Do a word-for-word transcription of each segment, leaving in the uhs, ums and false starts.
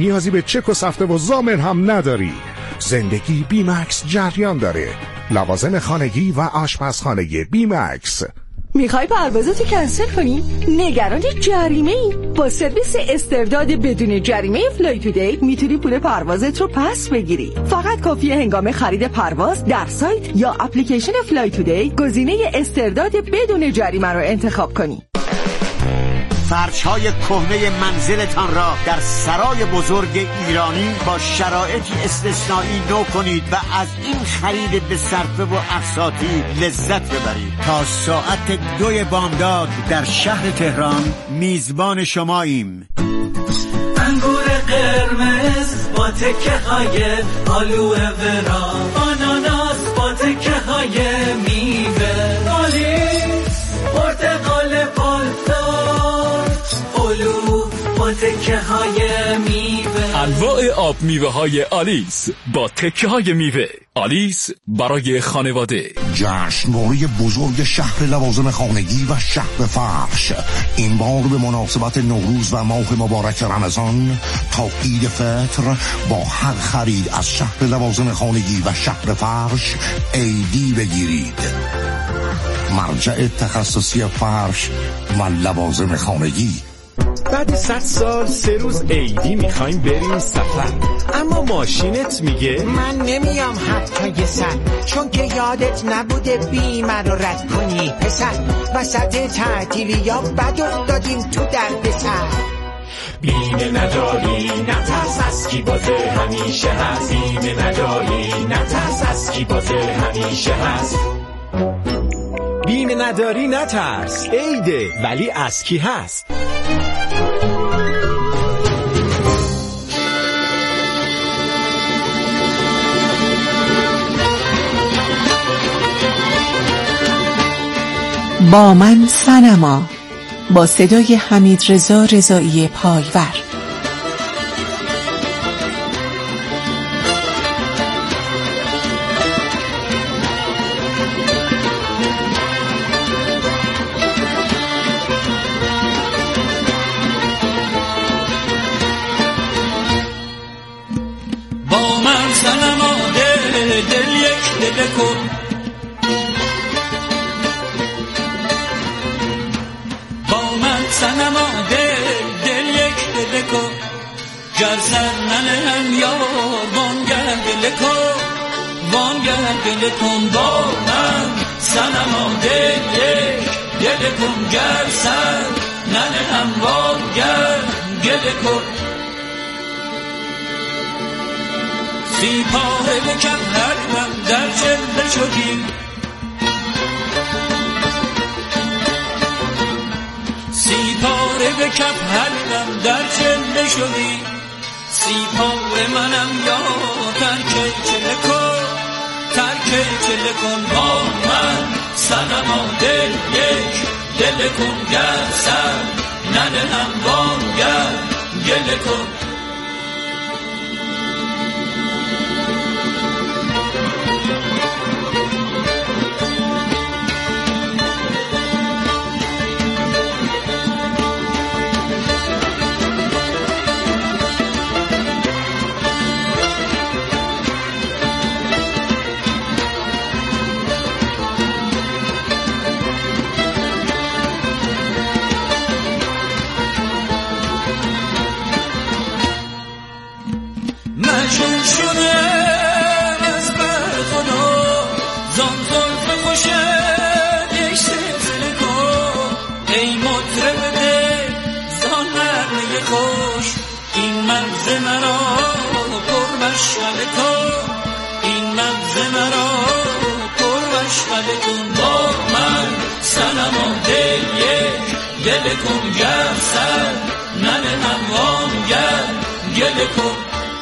نیازی به چک و سفته و ضامن هم نداری. زندگی بیمکس جریان داره. لوازم خانگی و آشپزخانه بیمکس. میخوای پروازتو کنسل کنی؟ نگران جریمه ای؟ با سرویس استرداد بدون جریمه فلای تودی میتونی پول پروازت رو پس بگیری. فقط کافیه هنگام خرید پرواز در سایت یا اپلیکیشن فلای تودی گزینه استرداد بدون جریمه رو انتخاب کنی. فرش‌های کهنه منزلتان را در سرای بزرگ ایرانی با شرایطی استثنایی نو کنید و از این خرید به صرفه و اقساطی لذت ببرید. تا ساعت دوی بامداد در شهر تهران میزبان شماییم. انگور قرمز با تکه های آلوه ورا، آناناس با تکه های میوه، آلیس پرتقال پالدار، آلو با تکه های میوه. انواع آب میوه های آلیس با تکه های میوه. آلیس برای خانواده. جشنواره بزرگ شهر لوازم خانگی و شهر فرش این بار به مناسبت نوروز و ماه مبارک رمضان تا عید فطر با هر خرید از شهر لوازم خانگی و شهر فرش ایدی بگیرید. مرجع تخصصی فرش و لوازم خانگی. بعد صد سال سه روز عیدی میخوایم بریم سفر، اما ماشینت میگه من نمیام حتی یه سر، چون که یادت نبوده بیمه رو رد کنی پسر. وسط تعطیلی یا بد افتادیم تو درد سر. بیمه نداری نترس از کی بازه همیشه هست. بیمه نداری نترس از کی بازه همیشه هست. بیمه نداری نترس، عیده ولی از کی هست. با من صنما با صدای حمید رضا رضایی پایور. با من صنما دل دل یک دل کن، سنما دل دل یک دل کن، گر سر ننهم یار وانگر دل کن، وانگر دل کن. با من سنما دل یک دل کن، گر سر ننهم وانگر دل کن. سی پاره بکن هر من در جلوه شدی، سی پاره به کف حلقم در چله شدی. سی پاره منم یا ترکه چله کن، ترکه چله کن. با من صنما دل یک دل کن، گر سر ندهم وانگر گله کن. مجنون شده از بر خدا، زان زلف خوشت یک سلسله کن. ای مطرب دل زان نغمه خوش، این مغز مرا پر مشغله کن، این مغز مرا پر مشغله کن. با من صنما دل یک دل کن، گر سر ننهم وانگر گله کن.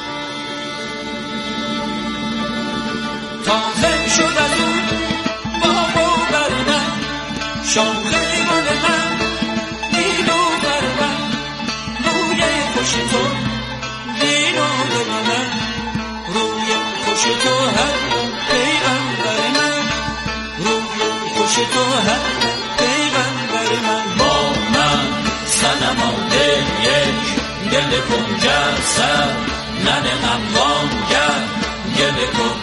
تازه شد از اون با بر من، شاخه گل من دیدو بر من، روی خوش تو دیدو دل من، روی خوش تو هر پیغمبر من، روی خوش تو هر پیغمبر من. با من صنما دل یک دل کن گر سر ننه غموان گر گله کن.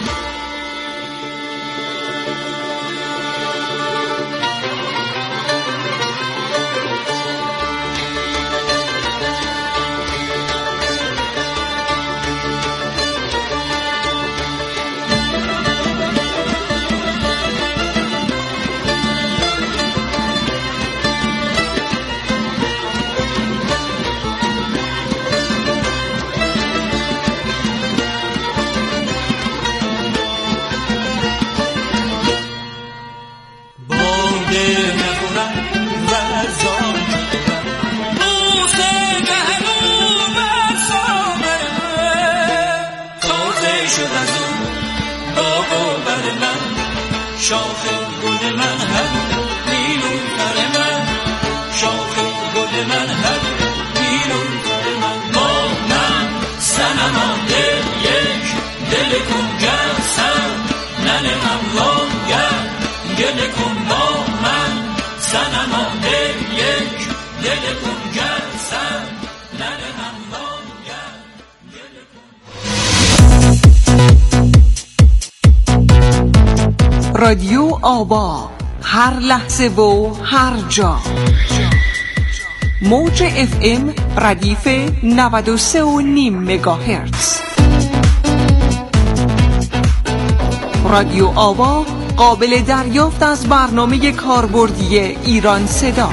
شاخ گل من هر نیلوفر من، شاخ گل من هر نیلوفر من. با من صنما دل یک دل کن گر سر ننه غموان گر گله کن. با من صنما دل یک دل کن گر سر ننه غموان گر گله کن. رادیو آوا، هر لحظه و هر جا. موج اف ام ردیف نود و سه و نیم مگاهرتز. رادیو آوا قابل دریافت از برنامه کاربردی ایران صدا.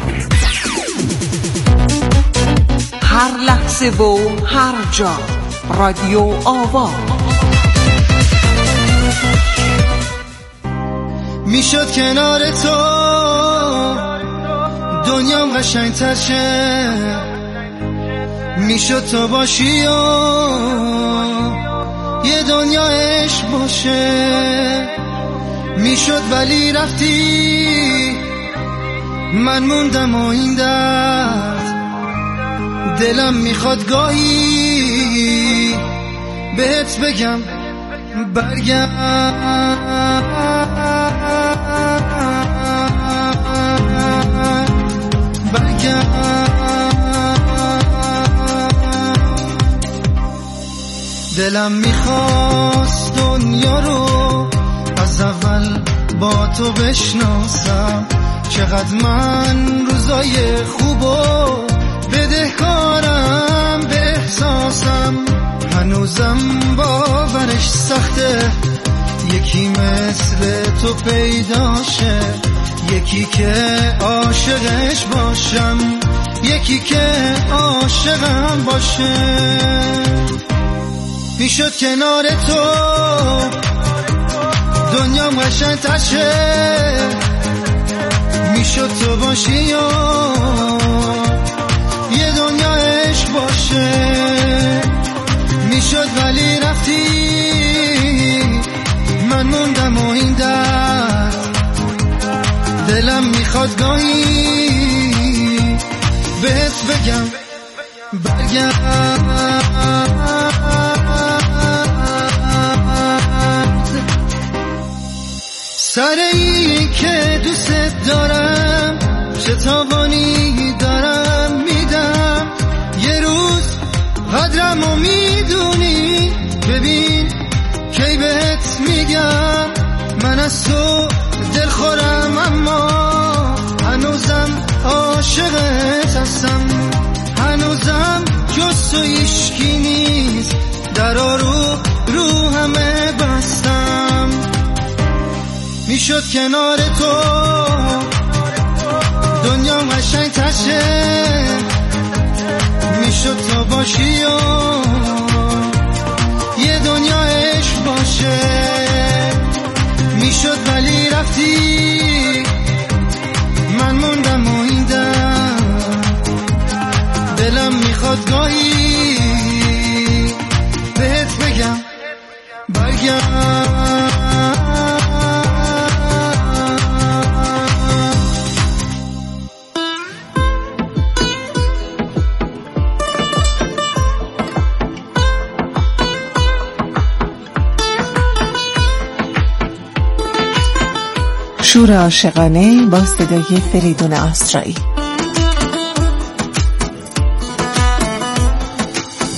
هر لحظه و هر جا. رادیو آوا. میشد کنار تو دنیام قشنگ‌تر شه، میشد تو باشی و یه دنیا عشق باشه، میشد ولی رفتی من موندم و این درد دلم میخواد گاهی بهت بگم برگرد برگرد. دلم میخواست دنیا رو از اول با تو بشناسم، چقدر من روزای خوبو بدهکارم به احساسم، هنوزم باورش سخته یکی مثل تو پیداشه، یکی که عاشقش باشم، یکی که عاشقم باشه. میشد کنار تو دنیام قشنگ‌تر شه، میشد تو باشی و یه دنیا عشق باشه، میشد ولی رفتی من موندم و این درد دلم میخواد گاهی بهت بگم برگرد. سر این که دوست دارم چه تاوانی دارم میدم، یه روز قدرم و میدونی، ببین کی بهت میگم من از تو دل خورم اما هنوزم عاشقت هستم، هنوزم جز تو هیچکی نیست، درا رو رو همه بستم. میشد کنار تو دنیام قشنگ‌تر شه، میشد تو باشی و یه دنیا عشق باشه، میشد ولی رفتی من موندم و این درد دلم میخواد گاهی بهت بگم برگرد. شور عاشقانه با صدای فریدون آسرایی.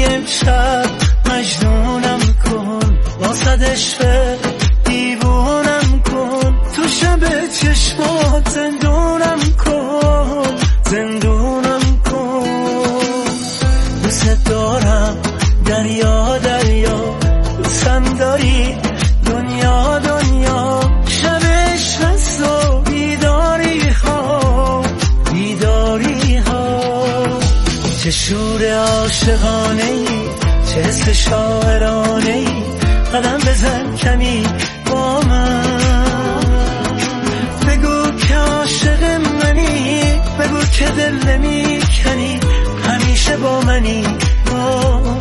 امشب مجنونم کن، واسد عشق دیوونم کن، تو شب چشمات زندونم کن، زندونم کن. دوست دارم دریا دریا، دوستم داری دنیا دنیا، شب عشق هست و بیداری ها بیداری ها. چه شور عاشقانه ای، چه حس شاعرانه ای، قدم بزن کمی با من، بگو که عاشق منی، بگو که دل نمی کنی، همیشه با منی با من.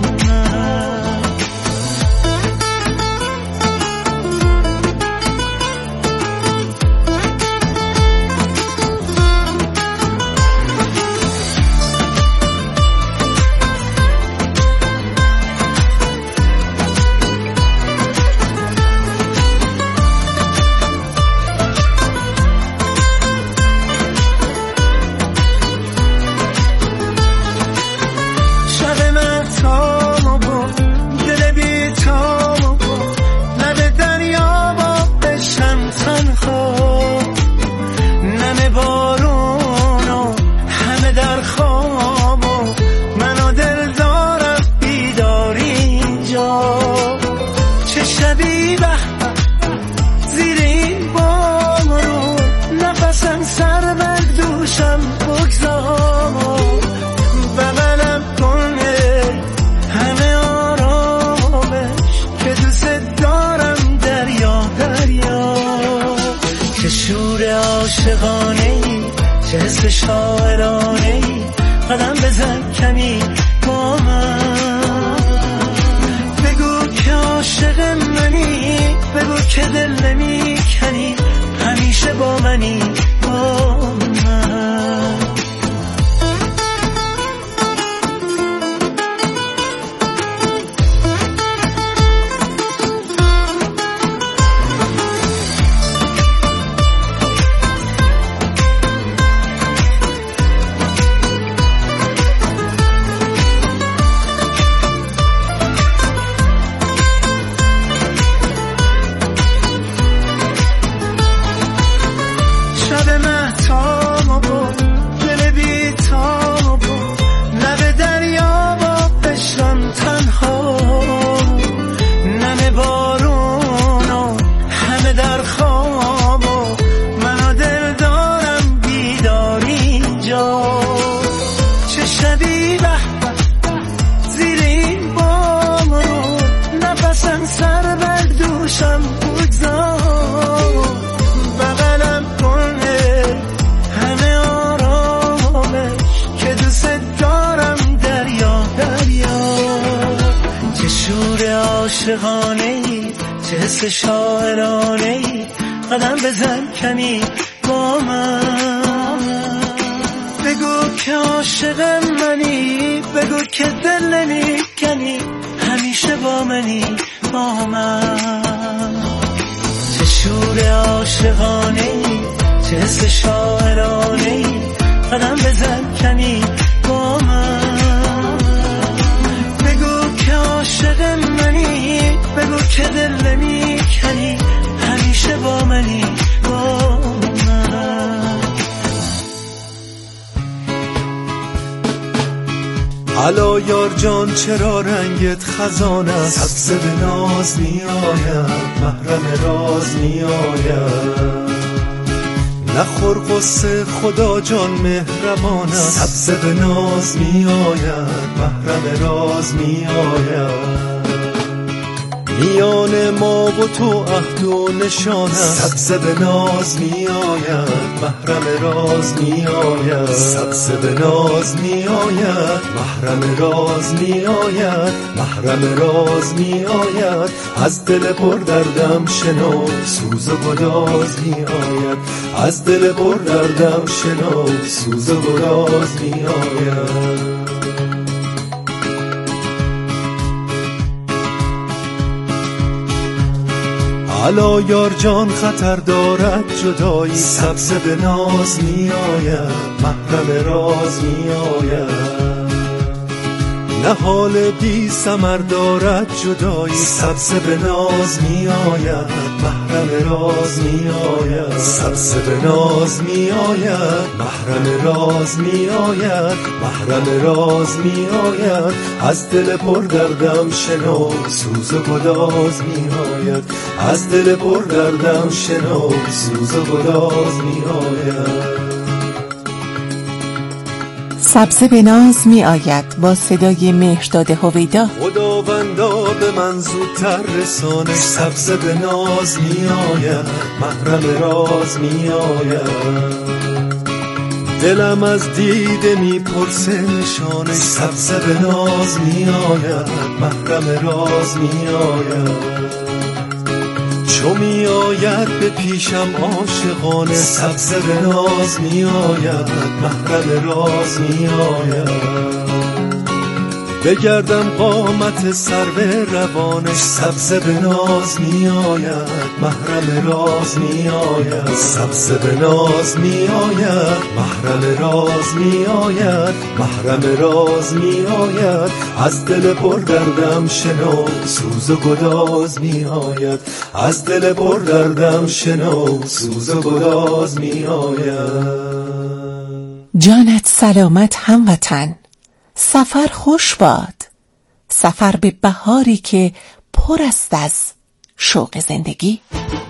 چه حس شاعرانه ای، قدم بزن کمی با من، بگو که عاشق منی، بگو که دل نمی کنی، همیشه با منی با من. عاشقانه ای، چه حس شاعرانه ای، قدم بزن کمی با من، بگو که عاشق منی، بگو که دل نمی کنی، همیشه با منی با من. چه شور عاشقانه ای، چه حس شاعرانه ای، قدم بزن کمی با من، بگو که عاشق منی، بگو که دل نمی کنی، همیشه با منی با من. الا یار جان چرا رنگت خزان است، سبز به ناز می آید، محرم راز می آید، نخور قصه خدا جان مهربان است، سبز به ناز می آید، محرم راز می آید، میان ما و تو عهد و نشان است، سبز به ناز می آید، محرم راز می آید، سبز به ناز می آید، محرم راز می آید، محرم راز می آید، از دل پر دردم شنو سوز و گداز می آید، از دل پر دردم شنو سوز و گداز می آید. الا یار جان خطر دارد جدایی، سبز به ناز می آید، محرم راز می آید، نهال بی ثمر دارد جدایی، سبزه به ناز می آید محرم راز می آید، سبزه به ناز می آید محرم راز می آید، محرم راز می آید. از دل پر دردم شنو سوز و گداز می آید، از دل پر دردم شنو سوز و گداز می آید. سبزه به ناز می آید با صدای مهرداد هویدا. خداوندا به من زودتر رسانه، سبزه به ناز می آید محرم راز می آید. دلم از دیده می پرسه نشانه، سبزه به ناز می آید محرم راز می آید. چو می آید به پیشم عاشقانه، سبزه به ناز می آید محرم راز می آید. بگردم قامت سرو روانش، سبزه به ناز می آید محرم راز می آید، سبزه به ناز می آید محرم راز می آید، محرم راز می آید. از دل پر دردم شنو سوز و گداز می آید، از دل پر دردم شنو سوز و گداز می آید. جانت سلامت هموطن، سفر خوش باد، سفر به بهاری که پر است از شوق زندگی.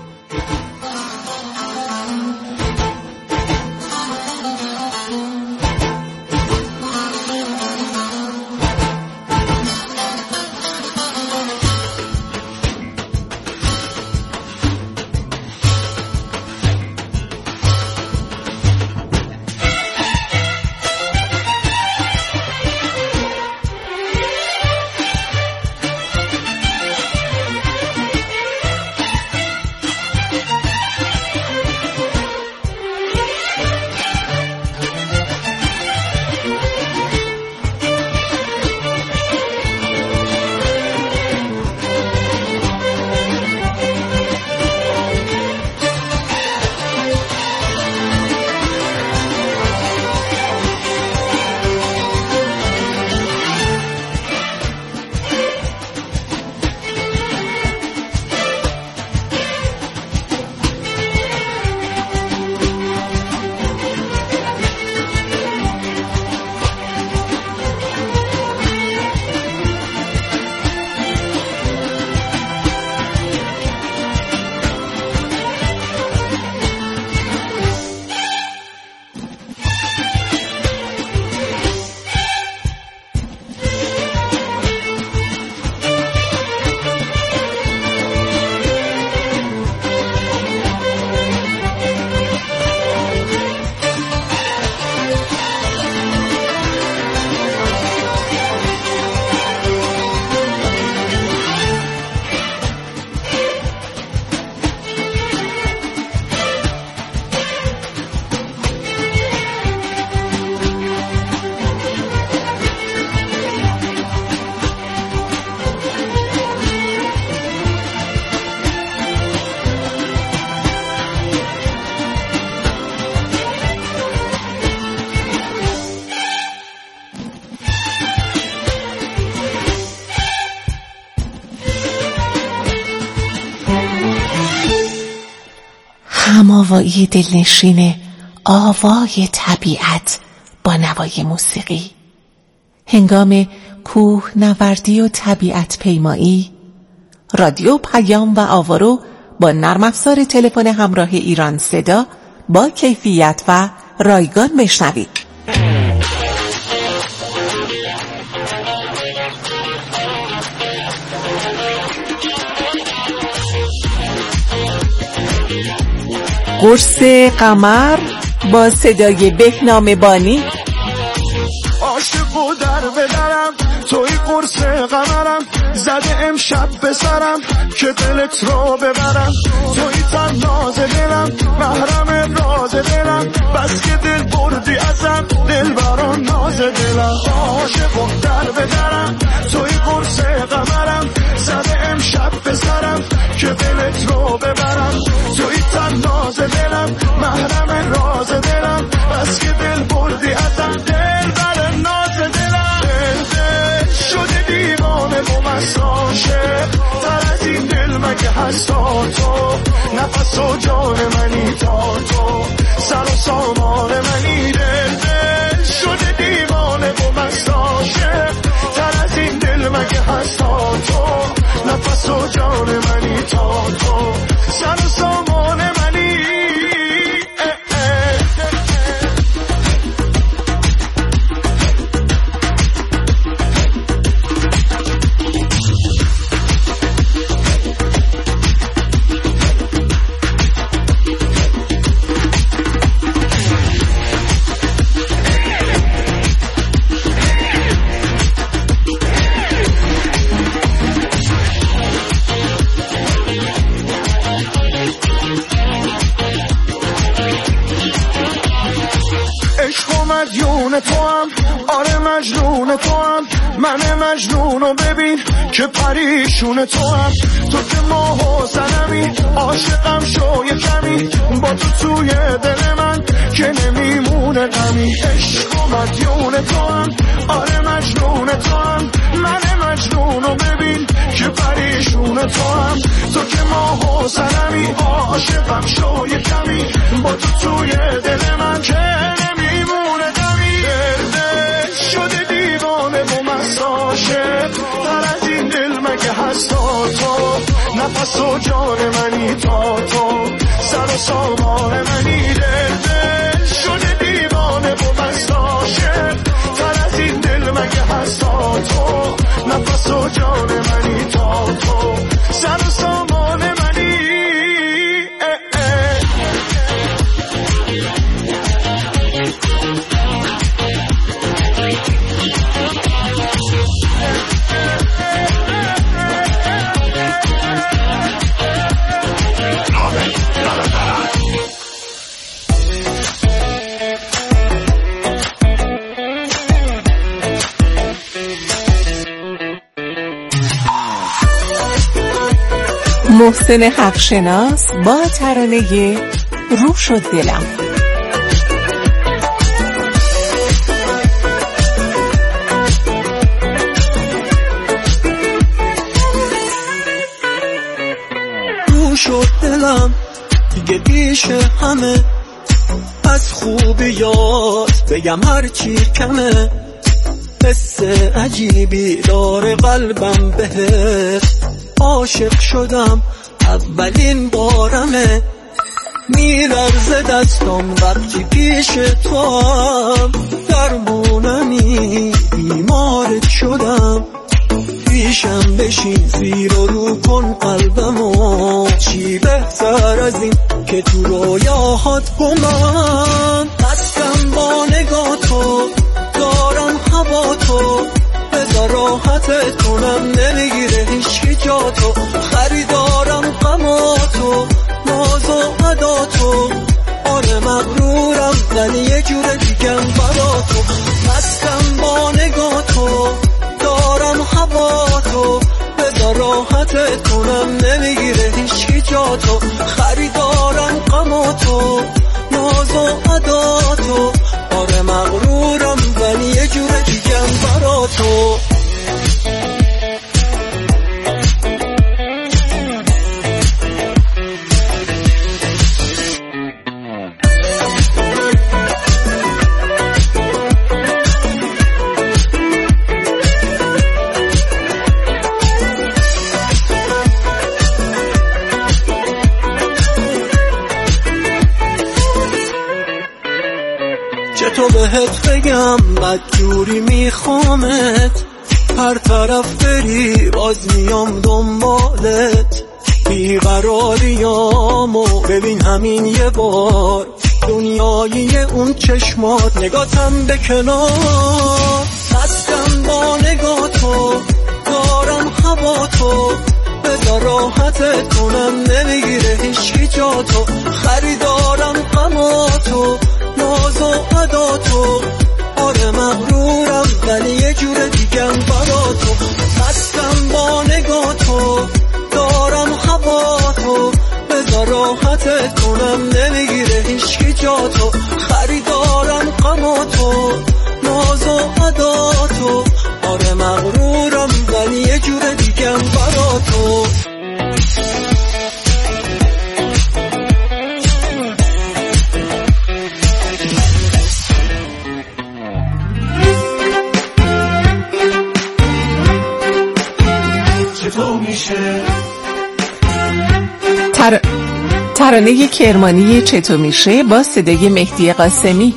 هماوایی دلنشین آوای طبیعت با نوای موسیقی، هنگام کوه نوردی و طبیعت پیمایی. رادیو پیام و آوارو با نرم افزار تلفن همراه ایران صدا با کیفیت و رایگان بشنوید. قرص قمر با صدای بهنام بانی. عاشق و در بدرم توی قرص قمرم، زده امشب به سرم که دلت رو ببرم. توی تن ناز دلم، محرم راز دلم، بس که دل بردی ازم، دل بران ناز دلم. عاشق و در بدرم توی قرص قمرم، زده امشب به سرم که دلت رو ببرم. توی تن ناز دلم، محرم راز دلم، بس که دل بردی ازم، دل بران ناز دلم. دل دل هستاتو، نفس و جان منی تا تو، سر و سامان منی، دل دل شده دیوانه و مست عاشق، تر از این دل مگه هستاتو، نفس و جان منی تا تو، سر و سامان منی. مدیون تو هم، آره مجنون تو هم، من مجنونو ببین که پریشون تو هم، تو که ماه و سنمی، عاشقم شو یه کمی، با تو توی دل من که نمیمونه غمی. عشق و مدیون تو هم، آره مجنون تو هم، من مجنونو ببین که پریشون تو هم، تو که ماه و سنمی، عاشقم شو یه کمی، با تو توی دل من که نمیمونه غمی. دل شده دیوانه و مست عاشق، تر از این دل مگه هستاتو، نفس و جان منی تا تو، سر و سامان منی. دل دل شده دیوانه و مست عاشق، تر از این دل مگه هستاتو، نفس و جان منی تا تو، سر و سامان منی. محسن حقشناس با ترانه رو شد دلم. رو شد دلم دیگه پیش همه، از خوبیات بگم هرچی کمه، حس عجیبی داره قلبم بهت، عاشق شدم اولین بارمه، میلرزه دستم وقتی پیش تو هم، درمونمی بیمارت شدم، پیشم بشین زیر و رو کن قلبمو، چی بهتر از این که تو رویاهات گمم، هستم با نگاه تو، دارم هوا تو، بذار راحتت کنم، نمیگیره هیچکی جا تو، خریدارم غما تو، ناز و ادا تو، آره مغرورم ولی یه جور دیگم برا تو، مستم با نگاه تو، دارم هوا تو، بذار راحتت کنم، نمیگیره هیچکی جا تو، خریدارم غما تو، ناز و ادا تو، آره مغرورم ولی یه جور دیگم برا تو. تو بهت بگم بدجوری میخوامت، هر طرف بری باز میام دنبالت، بیقراریامو ببین همین یه بار، دنیایی اون چشمات نگاتم به کنار، هستم با نگاه تو، دارم هوا تو، بذار راحتت کنم، نمیگیره هیچکی جا تو، خریدارم غما تو، ناز و ادا تو، آره مغرورم ولی یه جور دیگم برا تو، هستم با نگاه تو، دارم هوا تو، بذار راحتت کنم، نمیگیره هیچکی جا تو، خریدارم غما تو، ناز و ادا تو، آره مغرورم ولی یه جور دیگم برا تو. چطور میشه؟ تر... ترانه کرمانی چطور میشه با صدای مهدی قاسمی.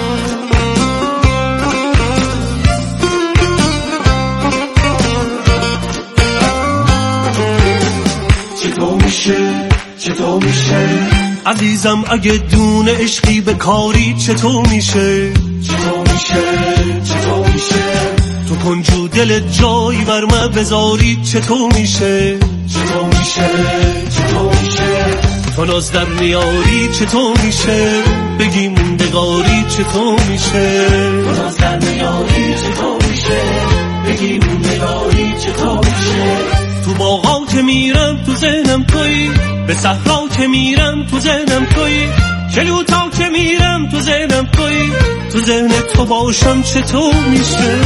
چطور میشه؟ چطور میشه؟ عزیزم اگه دون عشقی به کاری چطور میشه؟ چطور میشه؟ چطور میشه؟ تو کنجو دل جایی بر من بذاری چطور میشه؟ چطور میشه؟ چطور میشه؟ تو ناز در میاری چطور میشه؟ بگی موندگاری چطور میشه؟ تو ناز در میاری چطور میشه؟ بگی موندگاری چطور میشه؟ تو باغا که میرم تو ذهنم تویی، به صحرا که میرم تو ذهنم تویی، جلوتا که میرم تو ذهنم تویی، تو ذهن تو باشم چطور میشه؟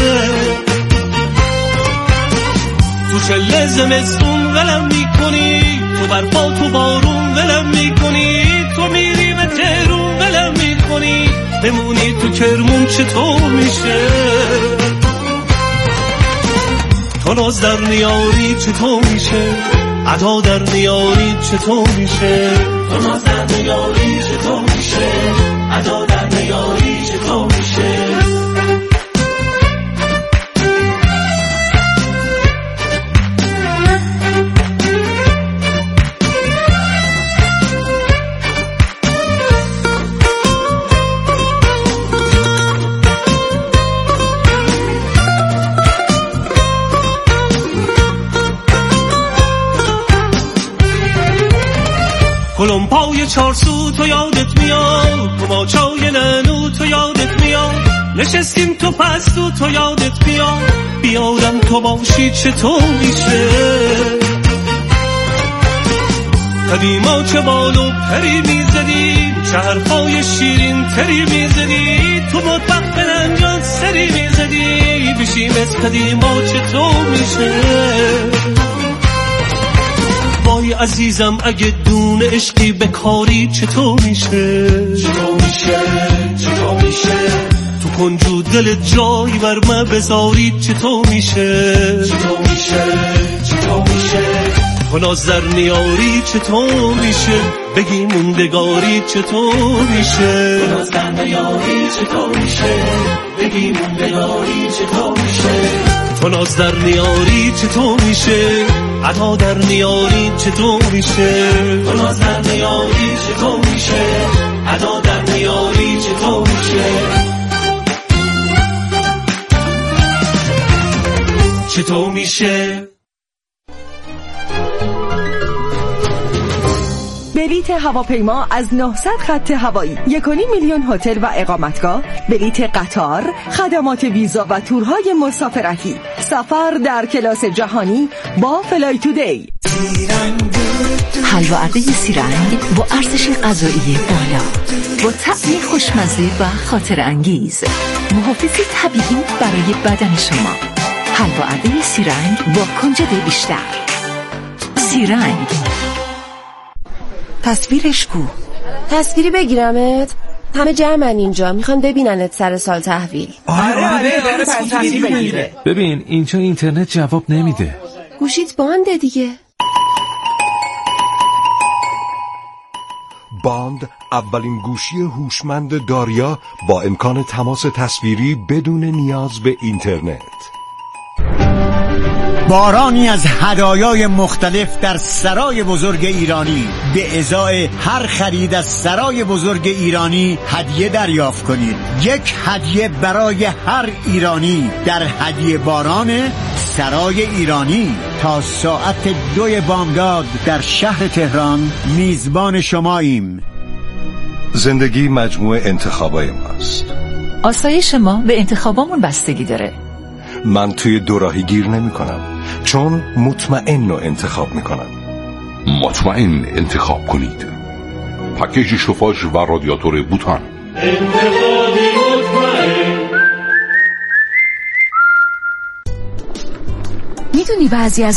تو چله زمستون ولم میکنی، تو برفا تو بارون ولم میکنی، تو میری و تهرون ولم میکنی، بمونی تو کرمون چطور میشه؟ تو ناز در نیاری چطور میشه؟ عدا در نیاری چطور میشه؟ تو ناز در نیاری چطور میشه؟ عدا در نیاری چطور میشه؟ کلمپای چارسو تو یادت میاد، کماچای ننو تو یادت میاد، نشستیم تو پستو تو یادت میاد، بیادم تو باشی چطور میشه؟ قدیما چه بالو پری میزدی، چه حرفای شیرین تری میزدی، تو مطبخ به ننجان سری میزدی، بشیم از قدیما چطور میشه؟ وای عزیزم اگه دون عشقی به کاری چطور میشه؟ چطور میشه؟ چطور میشه؟ تو کنجو دل جایی بر من بذاری چطور میشه؟ چطور میشه؟ چطور میشه؟ تو ناز در نیاری چطور میشه؟ بگی موندگاری چطور میشه؟ تو ناز در نیاری چطور میشه؟ بگی موندگاری چطور میشه؟ تو ناز در نیاری چطور میشه؟ عطا در نیاری چطور میشه؟ تو ناز در نیاری چطور میشه؟ عطا در نیاری چطور میشه؟ چطور میشه؟ بلیت هواپیما از نهصد خط هوایی، یک و نیم میلیون هتل و اقامتگاه، بلیت قطار، خدمات ویزا و تورهای مسافرتی، سفر در کلاس جهانی با فلای تودی. حلوارده سیرنگ با ارزش غذایی بالا، با طعمی خوشمزه و خاطر انگیز، محافظ طبیعی برای بدن شما. حلوارده سیرنگ با کنجد بیشتر. سیرنگ. تصویرش کو؟ تصویری بگیرمت؟ همه جمعن اینجا، میخوان ببیننت سر سال تحویل. آره آره داره تصویری بگیره. ببین اینجا اینترنت جواب نمیده. گوشیت بانده دیگه. باند اولین گوشی هوشمند داریا با امکان تماس تصویری بدون نیاز به اینترنت. بارانی از هدایای مختلف در سرای بزرگ ایرانی. به ازای هر خرید از سرای بزرگ ایرانی هدیه دریافت کنید. یک هدیه برای هر ایرانی در هدیه باران سرای ایرانی. تا ساعت دوی بامداد در شهر تهران میزبان شماییم. زندگی مجموعه انتخابای ماست. آسایش ما به انتخابامون بستگی داره. من توی دوراهی گیر نمی کنم، چون مطمئن رو انتخاب می کنم. مطمئن انتخاب کنید. پکیج شوفاژ و رادیاتور بوتان. انتخابی مطمئن. میدونی بعضی از